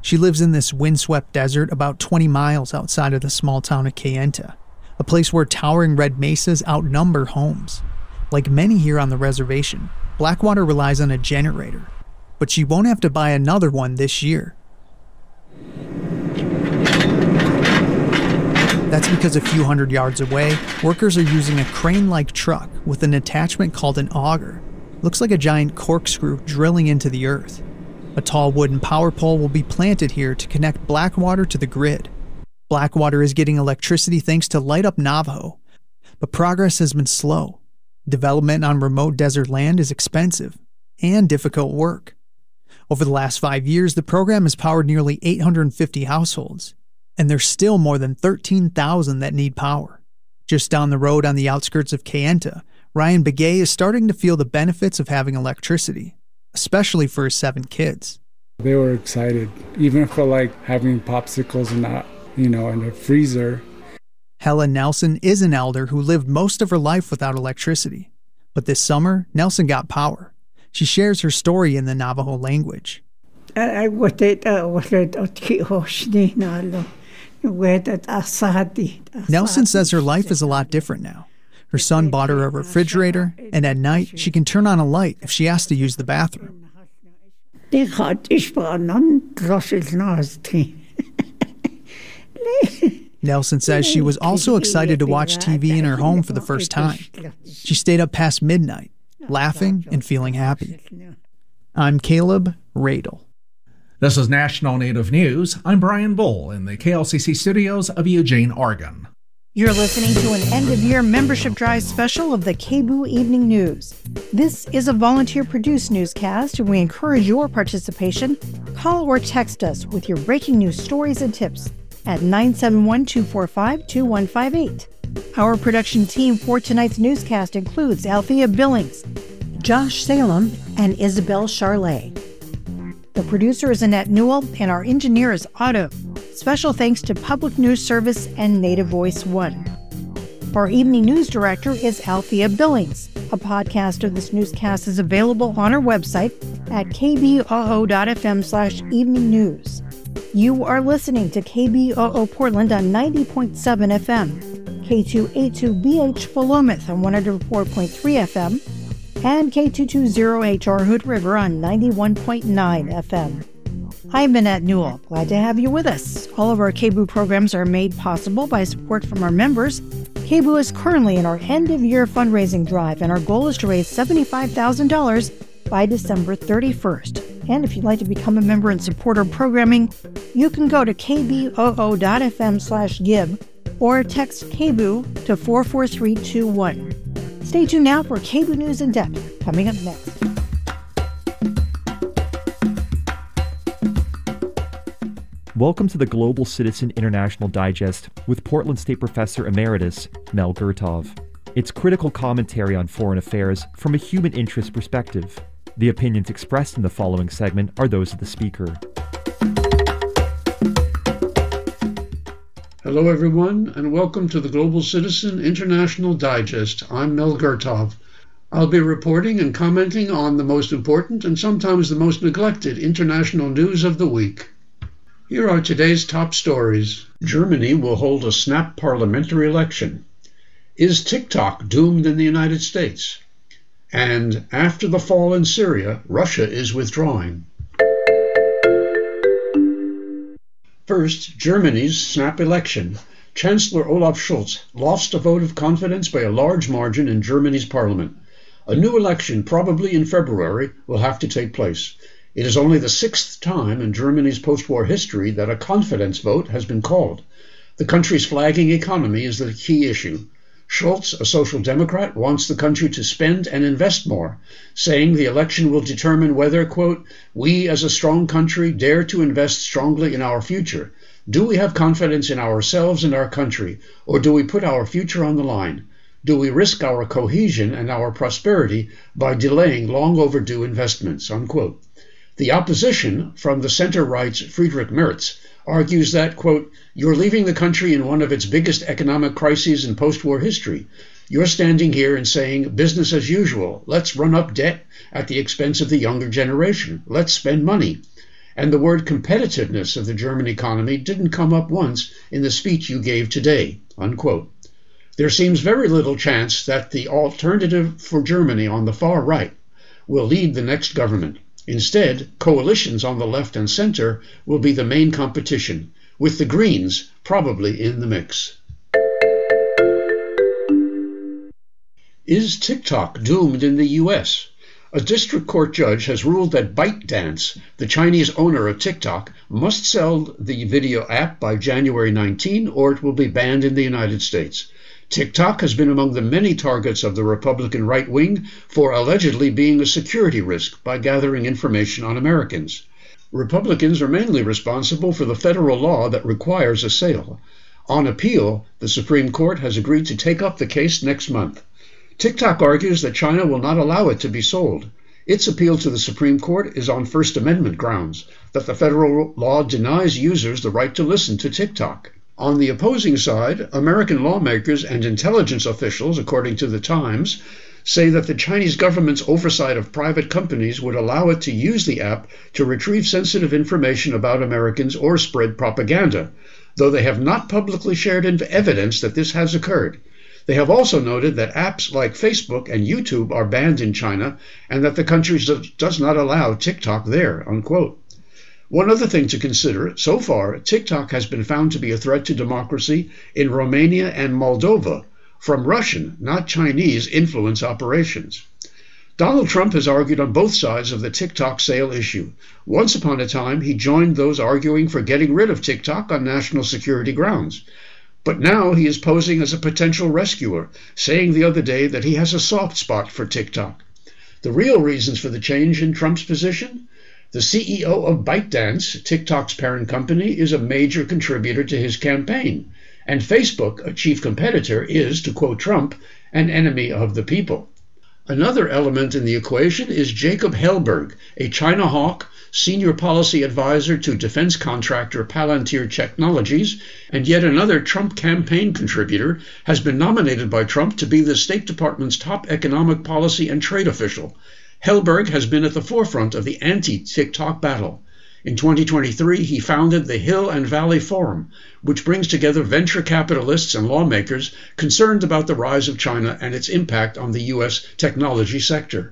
She lives in this windswept desert about 20 miles outside of the small town of Kayenta, a place where towering red mesas outnumber homes. Like many here on the reservation, Blackwater relies on a generator, but she won't have to buy another one this year. That's because a few hundred yards away, workers are using a crane-like truck with an attachment called an auger. Looks like a giant corkscrew drilling into the earth. A tall wooden power pole will be planted here to connect Blackwater to the grid. Blackwater is getting electricity thanks to Light Up Navajo, but progress has been slow. Development on remote desert land is expensive and difficult work. Over the last 5 years, the program has powered nearly 850 households, and there's still more than 13,000 that need power. Just down the road on the outskirts of Kayenta, Ryan Begay is starting to feel the benefits of having electricity, especially for his 7 kids. They were excited, even for having popsicles and in a freezer. Helen Nelson is an elder who lived most of her life without electricity. But this summer, Nelson got power. She shares her story in the Navajo language. Nelson says her life is a lot different now. Her son bought her a refrigerator, and at night she can turn on a light if she has to use the bathroom. Nelson says she was also excited to watch TV in her home for the first time. She stayed up past midnight, laughing and feeling happy. I'm Caleb Radel. This is National Native News. I'm Brian Bull in the KLCC studios of Eugene, Oregon. You're listening to an end-of-year membership drive special of the KBOO Evening News. This is a volunteer-produced newscast, and we encourage your participation. Call or text us with your breaking news stories and tips at 971-245-2158. Our production team for tonight's newscast includes Althea Billings, Josh Salem, and Isabel Charlet. The producer is Annette Newell, and our engineer is Otto. Special thanks to Public News Service and Native Voice One. Our evening news director is Althea Billings. A podcast of this newscast is available on our website at kboo.fm/evening news. You are listening to KBOO Portland on 90.7 FM, K282BH Philomath on 104.3 FM, and K220HR Hood River on 91.9 FM. I'm Annette Newell. Glad to have you with us. All of our KBOO programs are made possible by support from our members. KBOO is currently in our end-of-year fundraising drive, and our goal is to raise $75,000 by December 31st. And if you'd like to become a member and support our programming, you can go to kboo.fm/give or text KBOO to 44321. Stay tuned now for KBOO News in Depth, coming up next. Welcome to the Global Citizen International Digest with Portland State Professor Emeritus Mel Gurtov. It's critical commentary on foreign affairs from a human interest perspective. The opinions expressed in the following segment are those of the speaker. Hello everyone, and welcome to the Global Citizen International Digest. I'm Mel Gurtov. I'll be reporting and commenting on the most important and sometimes the most neglected international news of the week. Here are today's top stories. Germany will hold a snap parliamentary election. Is TikTok doomed in the United States? And after the fall in Syria, Russia is withdrawing. First, Germany's snap election. Chancellor Olaf Scholz lost a vote of confidence by a large margin in Germany's parliament. A new election, probably in February, will have to take place. It is only the 6th time in Germany's post-war history that a confidence vote has been called. The country's flagging economy is the key issue. Scholz, a social democrat, wants the country to spend and invest more, saying the election will determine whether, quote, we as a strong country dare to invest strongly in our future. Do we have confidence in ourselves and our country, or do we put our future on the line? Do we risk our cohesion and our prosperity by delaying long overdue investments, unquote. The opposition, from the center-right's Friedrich Merz, argues that, quote, you're leaving the country in one of its biggest economic crises in post-war history. You're standing here and saying, business as usual, let's run up debt at the expense of the younger generation, let's spend money. and the word competitiveness of the German economy didn't come up once in the speech you gave today, unquote. There seems very little chance that the alternative for Germany on the far right will lead the next government. Instead, coalitions on the left and center will be the main competition, with the Greens probably in the mix. Is TikTok doomed in the U.S.? A district court judge has ruled that ByteDance, the Chinese owner of TikTok, must sell the video app by January 19 or it will be banned in the United States. TikTok has been among the many targets of the Republican right wing for allegedly being a security risk by gathering information on Americans. Republicans are mainly responsible for the federal law that requires a sale. On appeal, the Supreme Court has agreed to take up the case next month. TikTok argues that China will not allow it to be sold. Its appeal to the Supreme Court is on First Amendment grounds, that the federal law denies users the right to listen to TikTok. On the opposing side, American lawmakers and intelligence officials, according to the Times, say that the Chinese government's oversight of private companies would allow it to use the app to retrieve sensitive information about Americans or spread propaganda, though they have not publicly shared evidence that this has occurred. They have also noted that apps like Facebook and YouTube are banned in China and that the country does not allow TikTok there, unquote. One other thing to consider, so far, TikTok has been found to be a threat to democracy in Romania and Moldova from Russian, not Chinese, influence operations. Donald Trump has argued on both sides of the TikTok sale issue. Once upon a time, he joined those arguing for getting rid of TikTok on national security grounds. But now he is posing as a potential rescuer, saying the other day that he has a soft spot for TikTok. The real reasons for the change in Trump's position? The CEO of ByteDance, TikTok's parent company, is a major contributor to his campaign, and Facebook, a chief competitor, is, to quote Trump, an enemy of the people. Another element in the equation is Jacob Hellberg, a China hawk, senior policy advisor to defense contractor Palantir Technologies, and yet another Trump campaign contributor, has been nominated by Trump to be the State Department's top economic policy and trade official. Hellberg has been at the forefront of the anti-TikTok battle. In 2023, he founded the Hill and Valley Forum, which brings together venture capitalists and lawmakers concerned about the rise of China and its impact on the U.S. technology sector.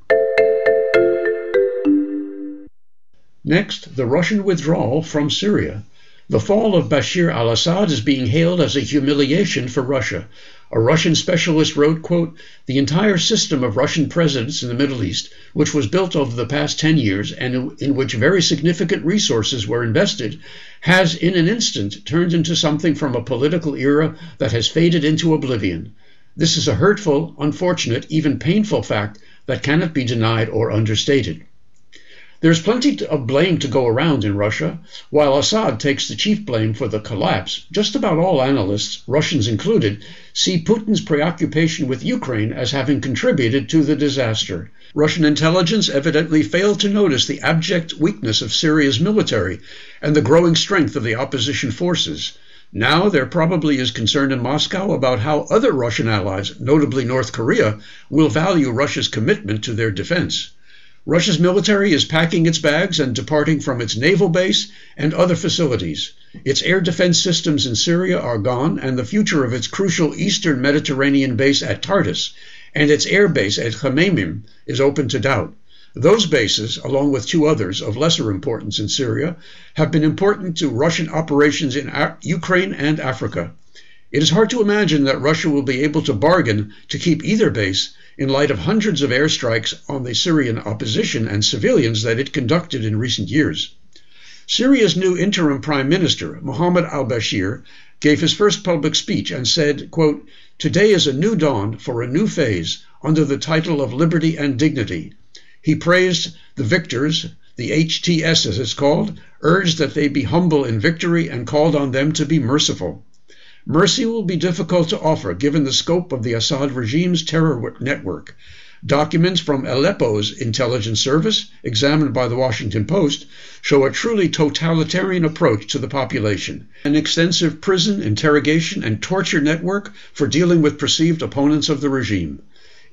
Next, the Russian withdrawal from Syria. The fall of Bashir al-Assad is being hailed as a humiliation for Russia. A Russian specialist wrote, quote, "The entire system of Russian presidents in the Middle East, which was built over the past 10 years and in which very significant resources were invested, has in an instant turned into something from a political era that has faded into oblivion. This is a hurtful, unfortunate, even painful fact that cannot be denied or understated." There's plenty of blame to go around in Russia. While Assad takes the chief blame for the collapse, just about all analysts, Russians included, see Putin's preoccupation with Ukraine as having contributed to the disaster. Russian intelligence evidently failed to notice the abject weakness of Syria's military and the growing strength of the opposition forces. Now they're probably as concerned in Moscow about how other Russian allies, notably North Korea, will value Russia's commitment to their defense. Russia's military is packing its bags and departing from its naval base and other facilities. Its air defense systems in Syria are gone, and the future of its crucial eastern Mediterranean base at Tartus and its air base at Khmeimim is open to doubt. Those bases, along with two others of lesser importance in Syria, have been important to Russian operations in Ukraine and Africa. It is hard to imagine that Russia will be able to bargain to keep either base in light of hundreds of airstrikes on the Syrian opposition and civilians that it conducted in recent years. Syria's new interim prime minister, Mohammed al-Bashir, gave his first public speech and said, quote, "Today is a new dawn for a new phase under the title of liberty and dignity." He praised the victors, the HTS as it's called, urged that they be humble in victory and called on them to be merciful. Mercy will be difficult to offer given the scope of the Assad regime's terror network. Documents from Aleppo's intelligence service, examined by the Washington Post, show a truly totalitarian approach to the population, an extensive prison, interrogation, and torture network for dealing with perceived opponents of the regime.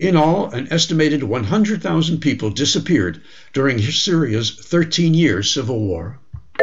In all, an estimated 100,000 people disappeared during Syria's 13-year civil war.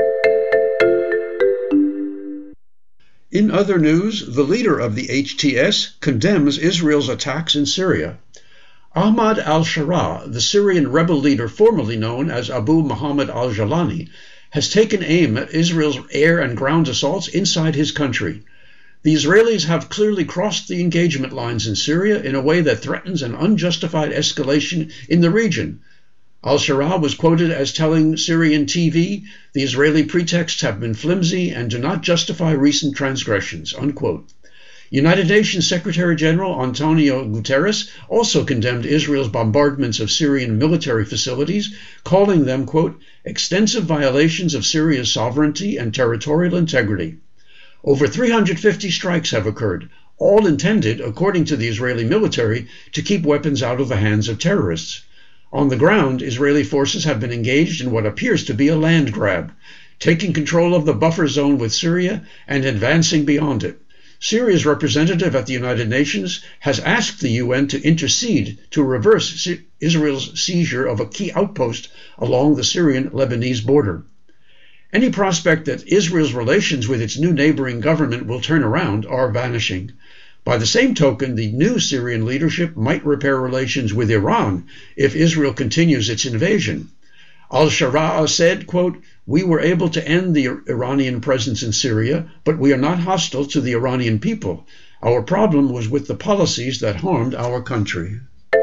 In other news, the leader of the HTS condemns Israel's attacks in Syria. Ahmad al-Shara, the Syrian rebel leader formerly known as Abu Muhammad al-Jalani, has taken aim at Israel's air and ground assaults inside his country. The Israelis have clearly crossed the engagement lines in Syria in a way that threatens an unjustified escalation in the region. Al-Shara was quoted as telling Syrian TV, "The Israeli pretexts have been flimsy and do not justify recent transgressions," unquote. United Nations Secretary General Antonio Guterres also condemned Israel's bombardments of Syrian military facilities, calling them, quote, "extensive violations of Syria's sovereignty and territorial integrity." Over 350 strikes have occurred, all intended, according to the Israeli military, to keep weapons out of the hands of terrorists. On the ground, Israeli forces have been engaged in what appears to be a land grab, taking control of the buffer zone with Syria and advancing beyond it. Syria's representative at the United Nations has asked the UN to intercede to reverse Israel's seizure of a key outpost along the Syrian-Lebanese border. Any prospect that Israel's relations with its new neighboring government will turn around are vanishing. By the same token, the new Syrian leadership might repair relations with Iran if Israel continues its invasion. Al-Shara said, quote, "We were able to end the Iranian presence in Syria, but we are not hostile to the Iranian people. Our problem was with the policies that harmed our country."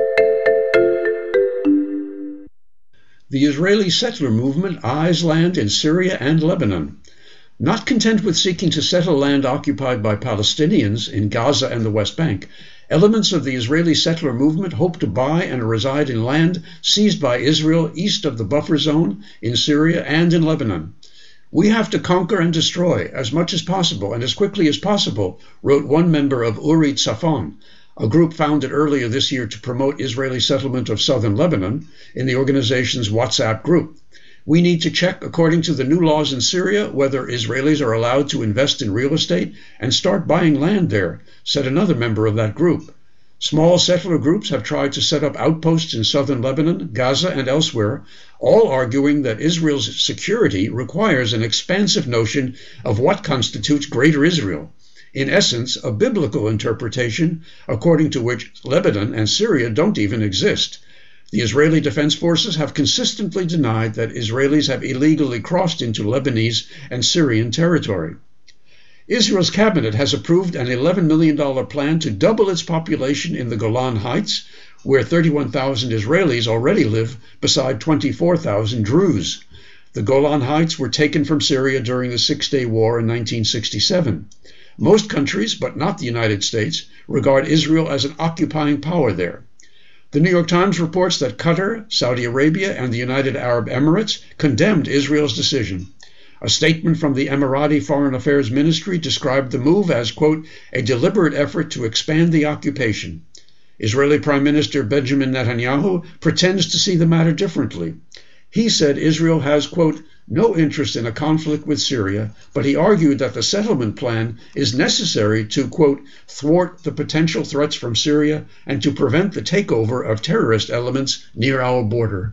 The Israeli settler movement eyes land in Syria and Lebanon. Not content with seeking to settle land occupied by Palestinians in Gaza and the West Bank, elements of the Israeli settler movement hope to buy and reside in land seized by Israel east of the buffer zone in Syria and in Lebanon. "We have to conquer and destroy as much as possible and as quickly as possible," wrote one member of Uri Tzafon, a group founded earlier this year to promote Israeli settlement of southern Lebanon, in the organization's WhatsApp group. "We need to check, according to the new laws in Syria, whether Israelis are allowed to invest in real estate and start buying land there," said another member of that group. Small settler groups have tried to set up outposts in southern Lebanon, Gaza, and elsewhere, all arguing that Israel's security requires an expansive notion of what constitutes Greater Israel. In essence, a biblical interpretation according to which Lebanon and Syria don't even exist. The Israeli Defense Forces have consistently denied that Israelis have illegally crossed into Lebanese and Syrian territory. Israel's cabinet has approved an $11 million plan to double its population in the Golan Heights, where 31,000 Israelis already live beside 24,000 Druze. The Golan Heights were taken from Syria during the Six-Day War in 1967. Most countries, but not the United States, regard Israel as an occupying power there. The New York Times reports that Qatar, Saudi Arabia, and the United Arab Emirates condemned Israel's decision. A statement from the Emirati Foreign Affairs Ministry described the move as, quote, "a deliberate effort to expand the occupation." Israeli Prime Minister Benjamin Netanyahu pretends to see the matter differently. He said Israel has, quote, "no interest in a conflict with Syria," but he argued that the settlement plan is necessary to, quote, "thwart the potential threats from Syria and to prevent the takeover of terrorist elements near our border."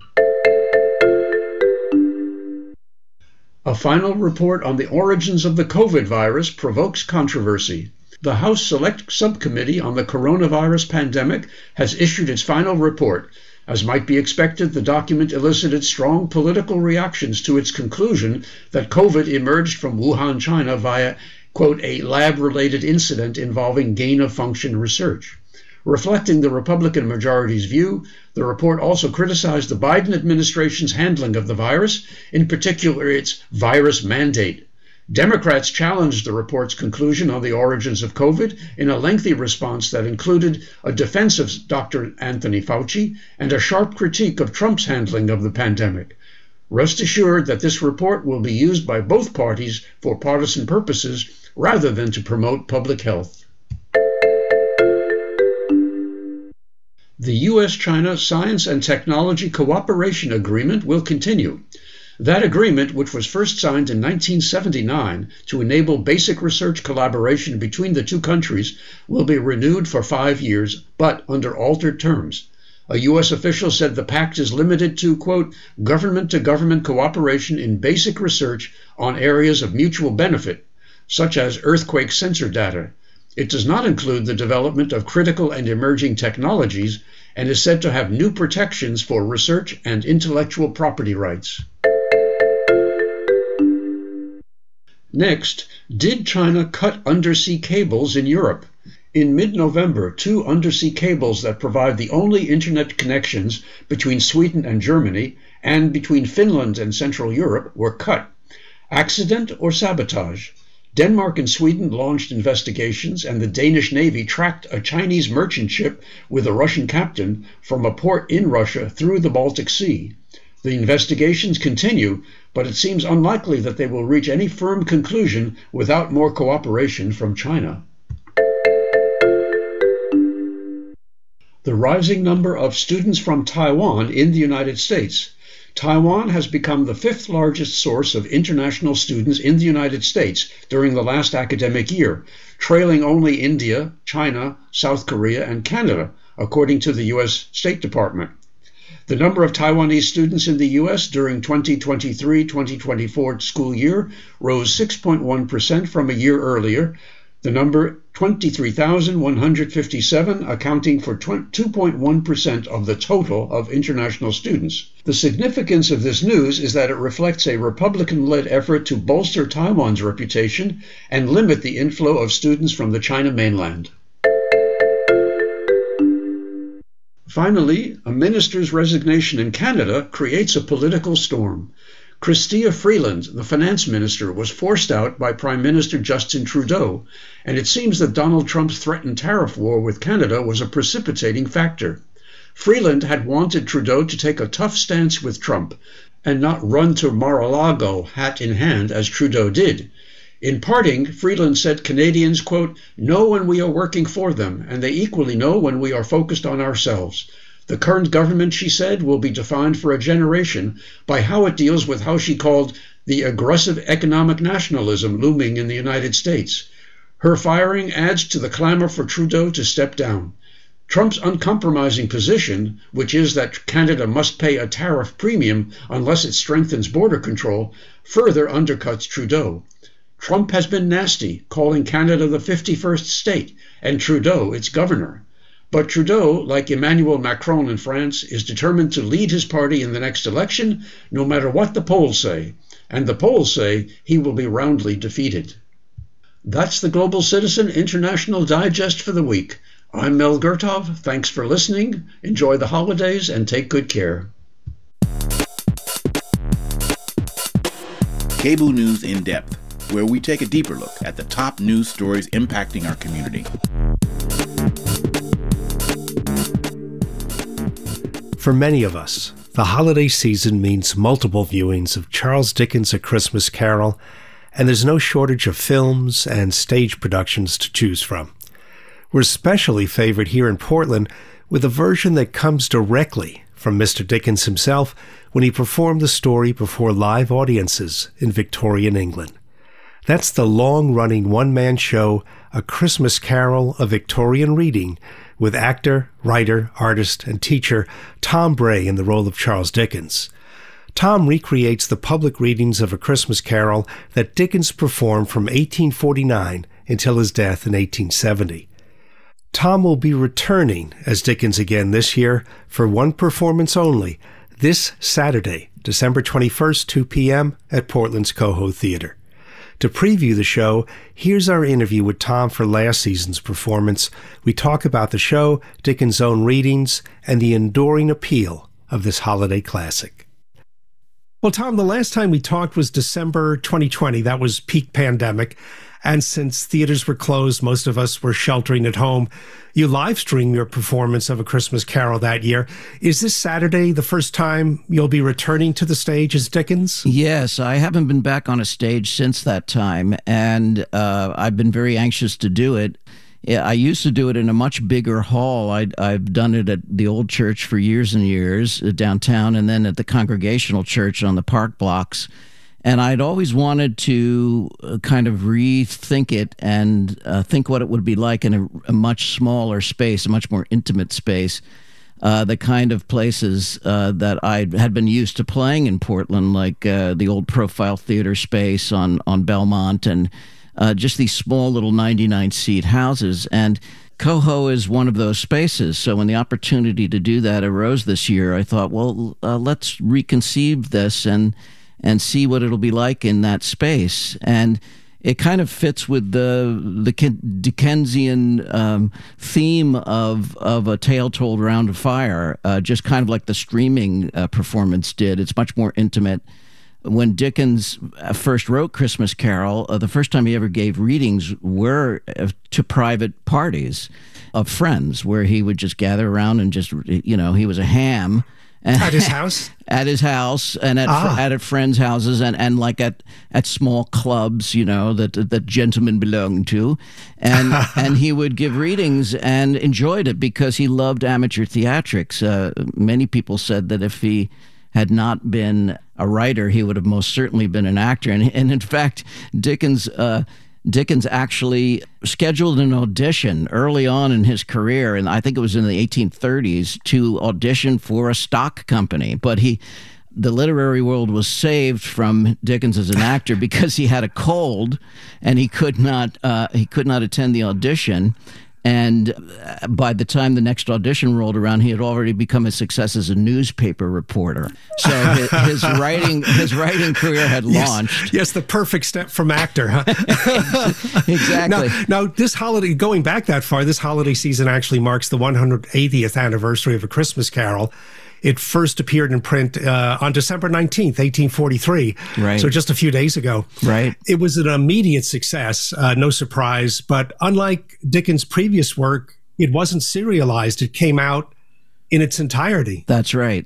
A final report on the origins of the COVID virus provokes controversy. The House Select Subcommittee on the Coronavirus Pandemic has issued its final report. As might be expected, the document elicited strong political reactions to its conclusion that COVID emerged from Wuhan, China via, quote, "a lab-related incident involving gain-of-function research." Reflecting the Republican majority's view, the report also criticized the Biden administration's handling of the virus, in particular its virus mandate. Democrats challenged the report's conclusion on the origins of COVID in a lengthy response that included a defense of Dr. Anthony Fauci and a sharp critique of Trump's handling of the pandemic. Rest assured that this report will be used by both parties for partisan purposes rather than to promote public health. The U.S.-China Science and Technology Cooperation Agreement will continue. That agreement, which was first signed in 1979 to enable basic research collaboration between the two countries, will be renewed for 5 years, but under altered terms. A U.S. official said the pact is limited to, quote, government-to-government cooperation in basic research on areas of mutual benefit, such as earthquake sensor data. It does not include the development of critical and emerging technologies and is said to have new protections for research and intellectual property rights. Next, did China cut undersea cables in Europe? In mid-November, 2 undersea cables that provide the only internet connections between Sweden and Germany and between Finland and Central Europe were cut. Accident or sabotage? Denmark and Sweden launched investigations, and the Danish Navy tracked a Chinese merchant ship with a Russian captain from a port in Russia through the Baltic Sea. The investigations continue, but it seems unlikely that they will reach any firm conclusion without more cooperation from China. The rising number of students from Taiwan in the United States. Taiwan has become the 5th largest source of international students in the United States during the last academic year, trailing only India, China, South Korea, and Canada, according to the U.S. State Department. The number of Taiwanese students in the U.S. during 2023-2024 school year rose 6.1% from a year earlier, the number 23,157 accounting for 2.1% of the total of international students. The significance of this news is that it reflects a Republican-led effort to bolster Taiwan's reputation and limit the inflow of students from the China mainland. Finally, a minister's resignation in Canada creates a political storm. Chrystia Freeland, the finance minister, was forced out by Prime Minister Justin Trudeau, and it seems that Donald Trump's threatened tariff war with Canada was a precipitating factor. Freeland had wanted Trudeau to take a tough stance with Trump and not run to Mar-a-Lago hat in hand as Trudeau did. In parting, Freeland said Canadians, quote, know when we are working for them, and they equally know when we are focused on ourselves. The current government, she said, will be defined for a generation by how it deals with how she called the aggressive economic nationalism looming in the United States. Her firing adds to the clamor for Trudeau to step down. Trump's uncompromising position, which is that Canada must pay a tariff premium unless it strengthens border control, further undercuts Trudeau. Trump has been nasty, calling Canada the 51st state and Trudeau its governor. But Trudeau, like Emmanuel Macron in France, is determined to lead his party in the next election, no matter what the polls say. And the polls say he will be roundly defeated. That's the Global Citizen International Digest for the week. I'm Mel Gurtov. Thanks for listening. Enjoy the holidays and take good care. Cable News in Depth, where we take a deeper look at the top news stories impacting our community. For many of us, the holiday season means multiple viewings of Charles Dickens' A Christmas Carol, and there's no shortage of films and stage productions to choose from. We're especially favored here in Portland with a version that comes directly from Mr. Dickens himself when he performed the story before live audiences in Victorian England. That's the long-running one-man show, A Christmas Carol, A Victorian Reading, with actor, writer, artist, and teacher Tom Bray in the role of Charles Dickens. Tom recreates the public readings of A Christmas Carol that Dickens performed from 1849 until his death in 1870. Tom will be returning as Dickens again this year for one performance only, this Saturday, December 21st, 2 p.m. at Portland's Coho Theater. To preview the show, here's our interview with Tom for last season's performance. We talk about the show, Dickens' own readings, and the enduring appeal of this holiday classic. Well, Tom, the last time we talked was December 2020. That was peak pandemic. And since theaters were closed, most of us were sheltering at home. You live-streamed your performance of A Christmas Carol that year. Is this Saturday the first time you'll be returning to the stage as Dickens? Yes, I haven't been back on a stage since that time, and I've been very anxious to do it. I used to do it in a much bigger hall. I've done it at the old church for years and years downtown, and then at the Congregational Church on the park blocks. And I'd always wanted to kind of rethink it and think what it would be like in a much smaller space, a much more intimate space. The kind of places that I had been used to playing in Portland, like the old Profile Theater space on Belmont, and just these small little 99-seat houses. And Coho is one of those spaces. So when the opportunity to do that arose this year, I thought, well, let's reconceive this and see what it'll be like in that space. And it kind of fits with the Dickensian theme of A Tale Told Round a Fire, just kind of like the streaming performance did. It's much more intimate. When Dickens first wrote Christmas Carol, the first time he ever gave readings were to private parties of friends, where he would just gather around and just, he was a ham. At his house? At his house and at friends' houses and like at small clubs, that gentlemen belonged to. And he would give readings and enjoyed it because he loved amateur theatrics. Many people said that if he had not been a writer, he would have most certainly been an actor. And in fact, Dickens actually scheduled an audition early on in his career, and I think it was in the 1830s, to audition for a stock company. But the literary world was saved from Dickens as an actor because he had a cold, and he could not attend the audition. And by the time the next audition rolled around, he had already become a success as a newspaper reporter. So his writing career had launched. Yes, the perfect step from actor, huh? Exactly. Now, this holiday, going back that far, this holiday season actually marks the 180th anniversary of A Christmas Carol. It first appeared in print on December 19th, 1843. Right. So just a few days ago. Right. It was an immediate success, no surprise. But unlike Dickens' previous work, it wasn't serialized. It came out in its entirety. That's right.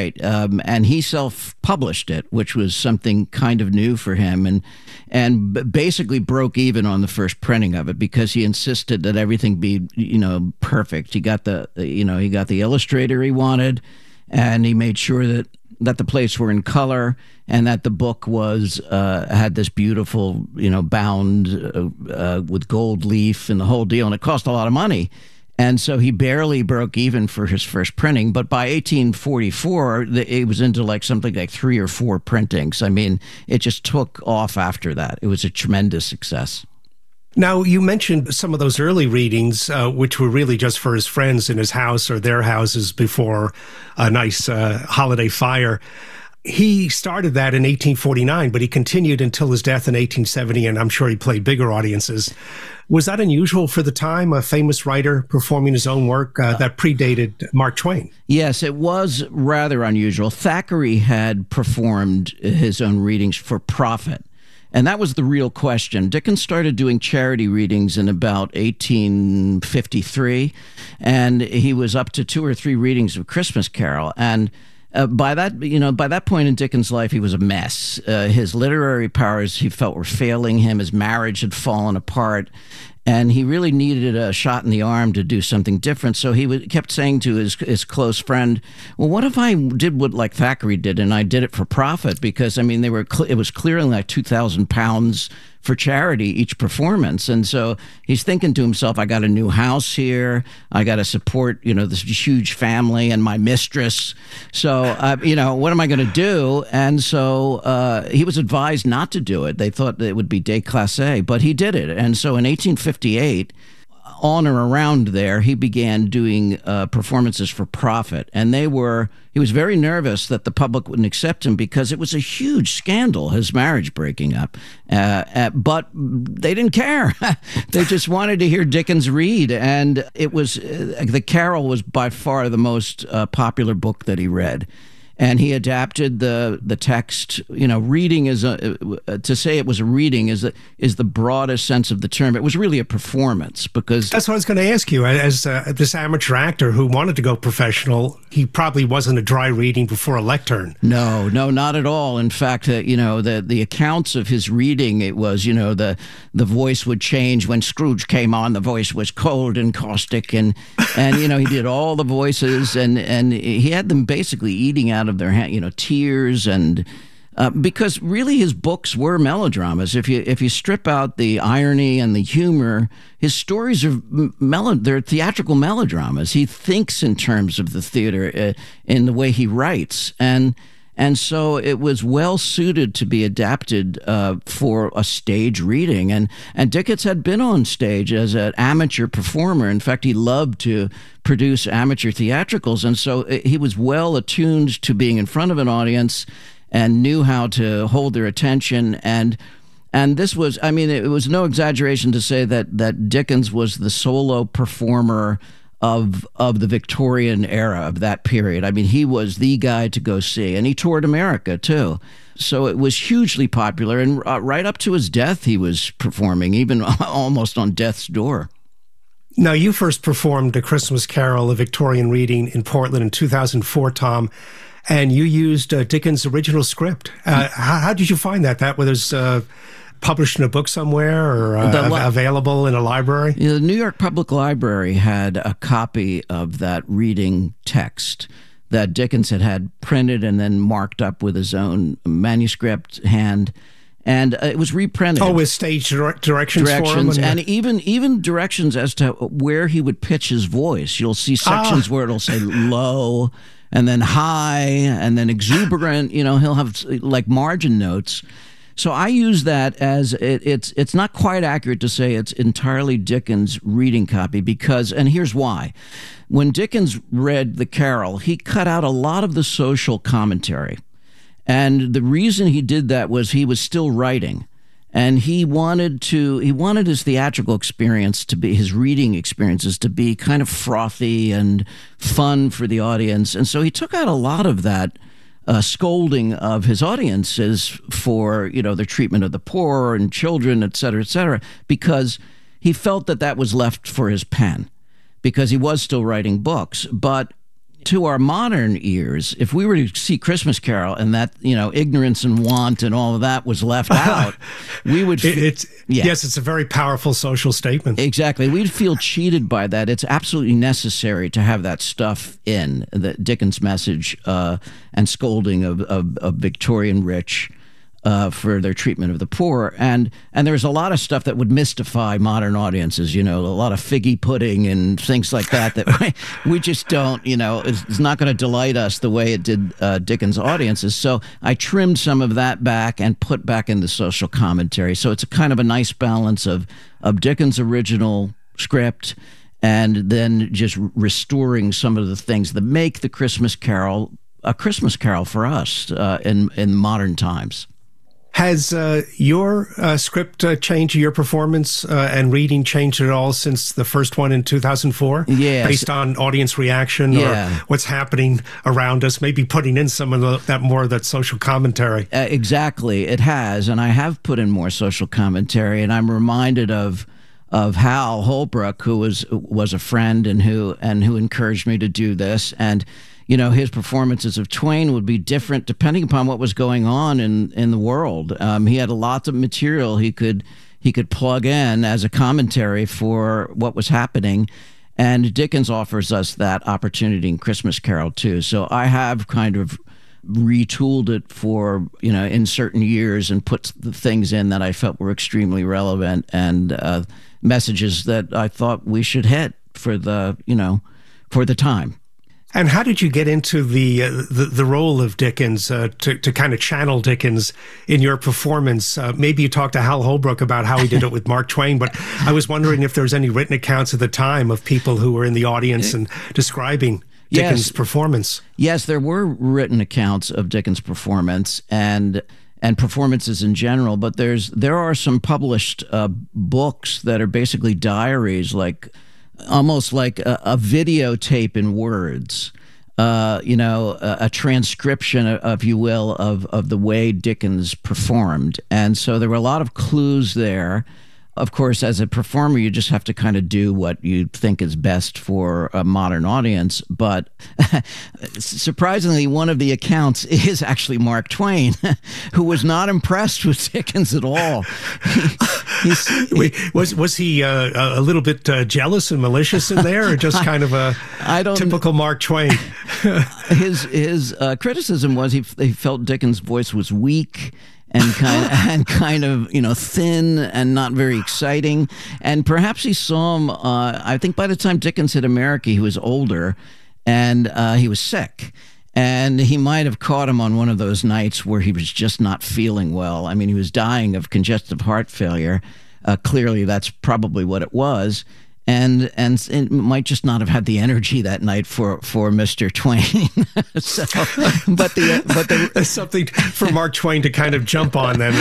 And he self-published it, which was something kind of new for him, and basically broke even on the first printing of it because he insisted that everything be, perfect. He got the illustrator he wanted. And he made sure that the plates were in color and that the book was had this beautiful, bound with gold leaf and the whole deal. And it cost a lot of money. And so he barely broke even for his first printing. But by 1844, it was into like something like 3 or 4 printings. I mean, it just took off after that. It was a tremendous success. Now, you mentioned some of those early readings, which were really just for his friends in his house or their houses before a nice holiday fire. He started that in 1849, but he continued until his death in 1870, and I'm sure he played bigger audiences. Was that unusual for the time, a famous writer performing his own work that predated Mark Twain? Yes, it was rather unusual. Thackeray had performed his own readings for profit. And that was the real question. Dickens started doing charity readings in about 1853, and he was up to 2 or 3 readings of Christmas Carol. And by that point in Dickens' life, he was a mess. His literary powers, he felt, were failing him. His marriage had fallen apart. And he really needed a shot in the arm to do something different. So he kept saying to his close friend, well, what if I did what like Thackeray did and I did it for profit? Because, I mean, it was clearly like £2,000 for charity each performance. And so he's thinking to himself, I got a new house here. I got to support, this huge family and my mistress. So, what am I going to do? And so he was advised not to do it. They thought it would be déclassé, but he did it. And so in 1858, on or around there, he began doing performances for profit. And he was very nervous that the public wouldn't accept him because it was a huge scandal, his marriage breaking up. But they didn't care. They just wanted to hear Dickens read. And it was, The Carol was by far the most popular book that he read. And he adapted the text. Reading is to say it was a reading is the broadest sense of the term. It was really a performance, because that's what I was going to ask you. As this amateur actor who wanted to go professional, he probably wasn't a dry reading before a lectern. No, not at all. In fact, the accounts of his reading, it was the voice would change when Scrooge came on. The voice was cold and caustic, and he did all the voices, and he had them basically eating out of their hand, tears, and because really his books were melodramas. If you strip out the irony and the humor, his stories are they're theatrical melodramas. He thinks in terms of the theater in the way he writes, and so it was well suited to be adapted for a stage reading. And Dickens had been on stage as an amateur performer. In fact, he loved to produce amateur theatricals, and so he was well attuned to being in front of an audience and knew how to hold their attention. And this was, it was no exaggeration to say that Dickens was the solo performer of the Victorian era, of that period. He was the guy to go see, and he toured America too. So it was hugely popular, and right up to his death, he was performing, even almost on death's door. Now, you first performed A Christmas Carol, a Victorian reading, in Portland in 2004, Tom, and you used Dickens' original script. How did you find that? That was published in a book somewhere, or available in a library? The New York Public Library had a copy of that reading text that Dickens had printed and then marked up with his own manuscript hand. And it was reprinted. Oh, with stage directions for him? And even directions as to where he would pitch his voice. You'll see sections where it'll say low, and then high, and then exuberant. He'll have like margin notes. So I use that as it's not quite accurate to say it's entirely Dickens' reading copy, because, and here's why. When Dickens read the Carol, he cut out a lot of the social commentary. And the reason he did that was he was still writing, and he wanted his theatrical experience to be, his reading experiences to be kind of frothy and fun for the audience. And so he took out a lot of that scolding of his audiences for, their treatment of the poor and children, et cetera, because he felt that was left for his pen, because he was still writing books. But to our modern ears, if we were to see Christmas Carol and that, ignorance and want and all of that was left out, we would... Yes, it's a very powerful social statement. Exactly. We'd feel cheated by that. It's absolutely necessary to have that stuff in, the Dickens' message and scolding of Victorian rich for their treatment of the poor. And there's a lot of stuff that would mystify modern audiences, a lot of figgy pudding and things like that we just don't, it's not going to delight us the way it did Dickens' audiences. So I trimmed some of that back and put back in the social commentary. So it's a kind of a nice balance of Dickens' original script and then just restoring some of the things that make the Christmas Carol a Christmas Carol for us in modern times. Has your script changed, your performance and reading changed at all since the first one in 2004? Yes. Based on audience reaction or what's happening around us, maybe putting in some of that social commentary? Exactly, it has, and I have put in more social commentary, and I'm reminded of Hal Holbrook, who was a friend and who encouraged me to do this, and his performances of Twain would be different depending upon what was going on in the world. He had lots of material he could plug in as a commentary for what was happening, and Dickens offers us that opportunity in Christmas Carol too. So I have kind of retooled it for, in certain years and put the things in that I felt were extremely relevant and messages that I thought we should hit for the time. And how did you get into the role of Dickens to kind of channel Dickens in your performance? Maybe you talked to Hal Holbrook about how he did it with Mark Twain, but I was wondering if there was any written accounts at the time of people who were in the audience and describing Dickens' performance. Yes, there were written accounts of Dickens' performance and performances in general, but there are some published books that are basically diaries, almost like a videotape in words a transcription, if you will, of the way Dickens performed. And so there were a lot of clues there. Of course, as a performer, you just have to kind of do what you think is best for a modern audience. But surprisingly, one of the accounts is actually Mark Twain, who was not impressed with Dickens at all. Was he a little bit jealous and malicious in there, or just kind of a typical Mark Twain? His criticism was he felt Dickens' voice was weak and kind of thin and not very exciting. And perhaps he saw him. I think by the time Dickens hit America, he was older, and he was sick. And he might have caught him on one of those nights where he was just not feeling well. I mean, he was dying of congestive heart failure. Clearly, that's probably what it was. And it might just not have had the energy that night for Mr. Twain. But something for Mark Twain to kind of jump on then.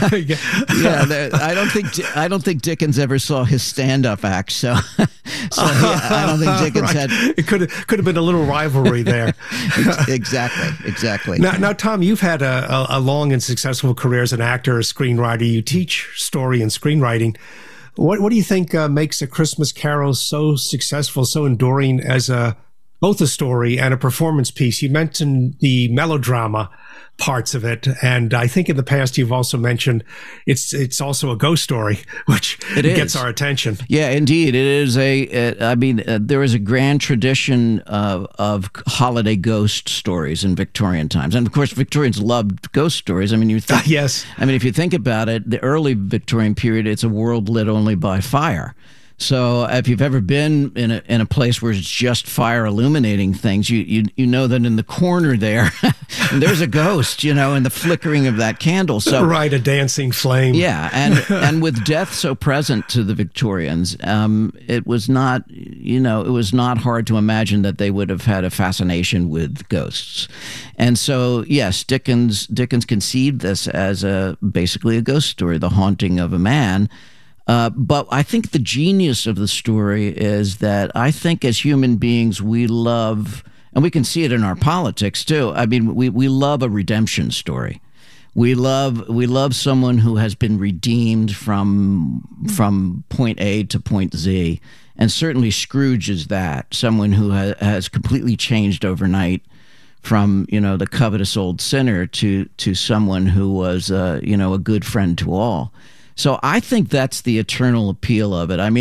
I don't think Dickens ever saw his stand-up act. So I don't think Dickens had. It could have been a little rivalry there. Exactly. Now, Tom, you've had a long and successful career as an actor, a screenwriter. You teach story and screenwriting. What do you think makes A Christmas Carol so successful, so enduring as both a story and a performance piece? You mentioned the melodrama parts of it, and I think in the past you've also mentioned it's also a ghost story, which gets our attention. Yeah, indeed, it is there is a grand tradition of holiday ghost stories in Victorian times, and of course Victorians loved ghost stories. I mean, yes. I mean, if you think about it, the early Victorian period, it's a world lit only by fire. So if you've ever been in a place where it's just fire illuminating things, you know that in the corner there, there's a ghost, in the flickering of that candle. So right, a dancing flame. Yeah, and with death so present to the Victorians, it was not hard to imagine that they would have had a fascination with ghosts. And so yes, Dickens conceived this as basically a ghost story, the haunting of a man. But I think the genius of the story is that I think as human beings we love, and we can see it in our politics too. I mean, we love a redemption story. We love someone who has been redeemed from point A to point Z, and certainly Scrooge is that, someone who has completely changed overnight from the covetous old sinner to someone who was a good friend to all. So I think that's the eternal appeal of it. I mean,